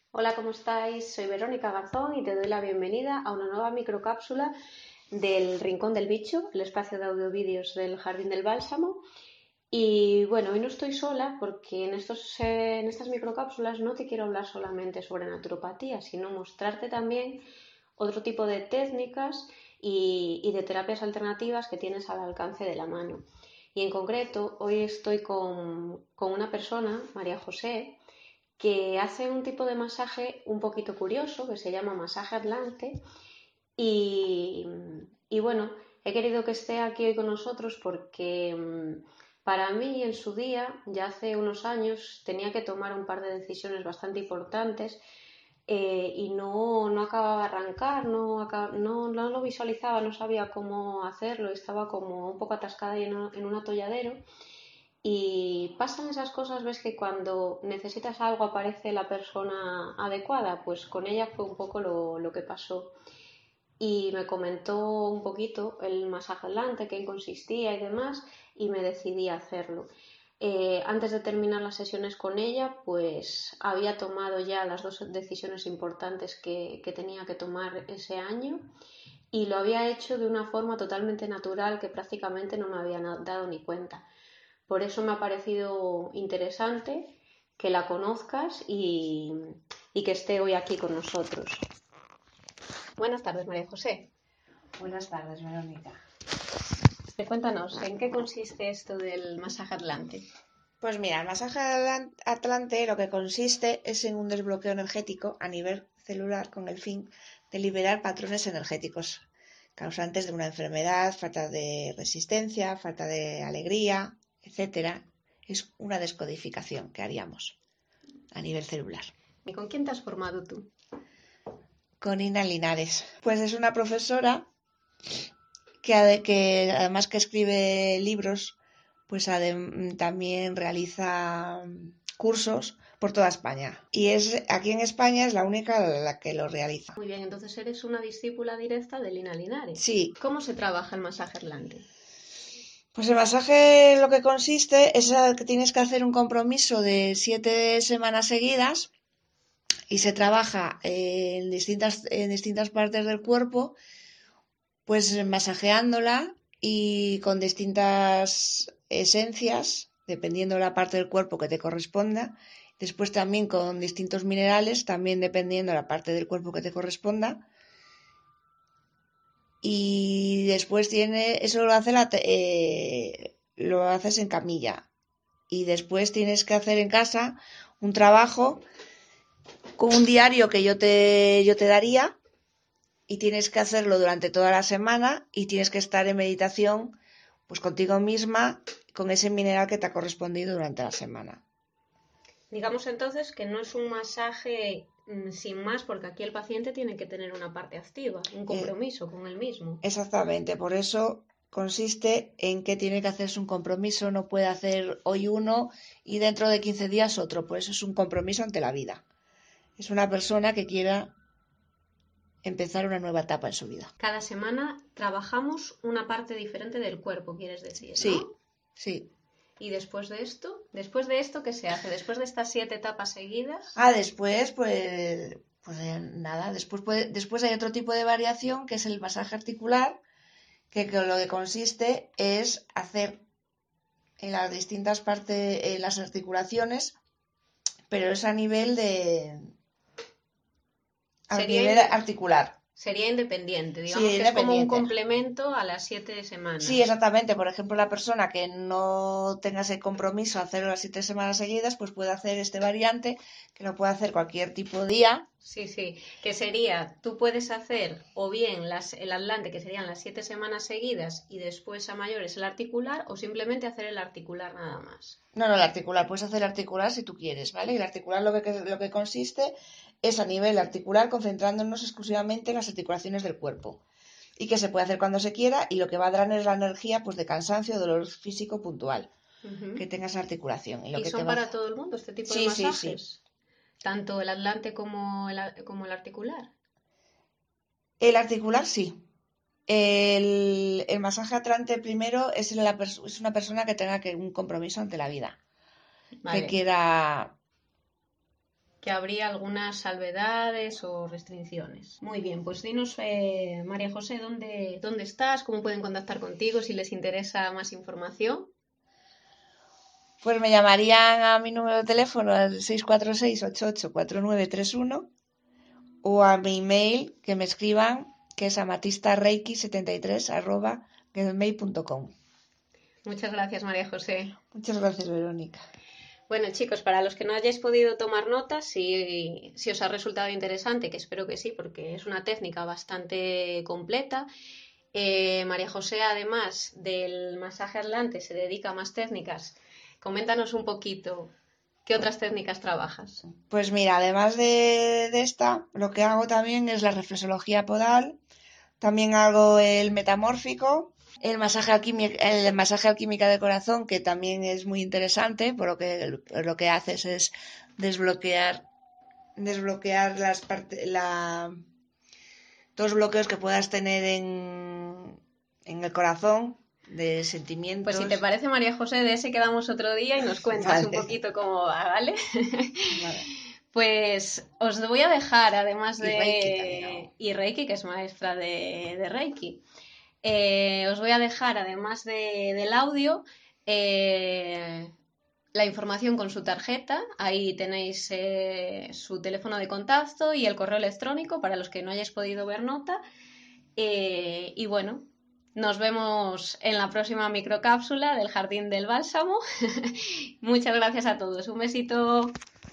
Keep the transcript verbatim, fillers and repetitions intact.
Hola, ¿cómo estáis? Soy Verónica Garzón y te doy la bienvenida a una nueva microcápsula del Rincón del Bicho, el espacio de audio-vídeos del Jardín del Bálsamo. Y bueno, hoy no estoy sola porque en estos, eh, en estas microcápsulas no te quiero hablar solamente sobre naturopatía, sino mostrarte también otro tipo de técnicas y, y de terapias alternativas que tienes al alcance de la mano. Y en concreto, hoy estoy con, con una persona, María José, que hace un tipo de masaje un poquito curioso que se llama masaje Atlante y, y bueno, he querido que esté aquí hoy con nosotros porque mm, para mí en su día, ya hace unos años, tenía que tomar un par de decisiones bastante importantes eh, y no, no acababa de arrancar, no, no, no lo visualizaba, no sabía cómo hacerlo, estaba como un poco atascada en, en un atolladero. Y pasan esas cosas, ves que cuando necesitas algo aparece la persona adecuada, pues con ella fue un poco lo, lo que pasó. Y me comentó un poquito el masaje adelante, qué consistía y demás, y me decidí a hacerlo. Eh, antes de terminar las sesiones con ella, pues había tomado ya las dos decisiones importantes que, que tenía que tomar ese año y lo había hecho de una forma totalmente natural que prácticamente no me había dado ni cuenta. Por eso me ha parecido interesante que la conozcas y, y que esté hoy aquí con nosotros. Buenas tardes, María José. Buenas tardes, Verónica. Cuéntanos, ¿en qué consiste esto del masaje Atlante? Pues mira, el masaje Atlante lo que consiste es en un desbloqueo energético a nivel celular con el fin de liberar patrones energéticos causantes de una enfermedad, falta de resistencia, falta de alegría, etcétera. Es una descodificación que haríamos a nivel celular. ¿Y con quién te has formado tú? Con Ina Linares. Pues es una profesora que, que además que escribe libros, pues también realiza cursos por toda España. Y es aquí en España es la única la que lo realiza. Muy bien, entonces eres una discípula directa de Lina Linares. Sí. ¿Cómo se trabaja el masaje Atlante? Pues el masaje lo que consiste es que tienes que hacer un compromiso de siete semanas seguidas y se trabaja en distintas, en distintas partes del cuerpo, pues masajeándola y con distintas esencias, dependiendo de la parte del cuerpo que te corresponda. Después también con distintos minerales, también dependiendo de la parte del cuerpo que te corresponda. Y después tiene, eso lo hace la, eh, lo haces en camilla. Y después tienes que hacer en casa un trabajo con un diario que yo te, yo te daría. Y tienes que hacerlo durante toda la semana y tienes que estar en meditación pues contigo misma con ese mineral que te ha correspondido durante la semana. Digamos entonces que no es un masaje mmm, sin más, porque aquí el paciente tiene que tener una parte activa, un compromiso eh, con él mismo. Exactamente, por eso consiste en que tiene que hacerse un compromiso, no puede hacer hoy uno y dentro de quince días otro, por eso es un compromiso ante la vida. Es una persona que quiera empezar una nueva etapa en su vida. Cada semana trabajamos una parte diferente del cuerpo, quieres decir, ¿no? Sí, sí. ¿Y después de esto? ¿Después de esto qué se hace? ¿Después de estas siete etapas seguidas? Ah, después, pues, pues eh, nada, después, puede, después hay otro tipo de variación que es el masaje articular, que, que lo que consiste es hacer en las distintas partes, en las articulaciones, pero es a nivel de... a Sería nivel articular. Sería independiente, digamos Sí, que es como un independiente. complemento a las siete semanas. Sí, exactamente. Por ejemplo, la persona que no tenga ese compromiso a hacerlo las siete semanas seguidas, pues puede hacer este variante, que lo puede hacer cualquier tipo de día. Sí, sí, que sería, tú puedes hacer o bien las, el Atlante, que serían las siete semanas seguidas, y después a mayores el articular, o simplemente hacer el articular nada más. No, no, el articular, puedes hacer el articular si tú quieres, ¿vale? Y el articular lo que, lo que consiste es a nivel articular concentrándonos exclusivamente en las articulaciones del cuerpo. Y que se puede hacer cuando se quiera y lo que va a dar es la energía pues de cansancio, dolor físico puntual, uh-huh, que tengas articulación. ¿Y, lo ¿Y que son te para va... todo el mundo este tipo sí, de masajes? Sí, sí. ¿Tanto el Atlante como el, como el articular? El articular sí. El, el masaje atlante primero es, la, es una persona que tenga que, un compromiso ante la vida. Vale. Que quiera que habría algunas salvedades o restricciones. Muy bien, pues dinos, eh, María José, ¿dónde, dónde estás? ¿Cómo pueden contactar contigo si les interesa más información? Pues me llamarían a mi número de teléfono al seis cuatro seis, ocho ocho cuatro nueve tres uno o a mi email que me escriban, que es amatistarreiki setenta y tres arroba gmail punto com. Muchas gracias, María José. Muchas gracias, Verónica. Bueno, chicos, para los que no hayáis podido tomar notas, si, si os ha resultado interesante, que espero que sí, porque es una técnica bastante completa. Eh, María José, además del masaje atlante, se dedica a más técnicas. Coméntanos un poquito qué otras técnicas trabajas. Pues mira, además de, de esta, lo que hago también es la reflexología podal, también hago el metamórfico, el masaje alquímica, el masaje alquímica de corazón, que también es muy interesante, por lo que lo que haces es desbloquear, desbloquear las partes, la, todos los bloqueos que puedas tener en, en el corazón, de sentimientos. Pues si te parece, María José, de ese quedamos otro día y nos cuentas Vale. un poquito cómo va, ¿vale? Vale. Pues os voy a dejar, además de... Y Reiki también hago. Y Reiki, que es maestra de, de Reiki. Eh, os voy a dejar, además de, del audio, eh, la información con su tarjeta. Ahí tenéis eh, su teléfono de contacto y el correo electrónico para los que no hayáis podido ver nota. Eh, y bueno, nos vemos en la próxima microcápsula del Jardín del Bálsamo. Muchas gracias a todos. Un besito.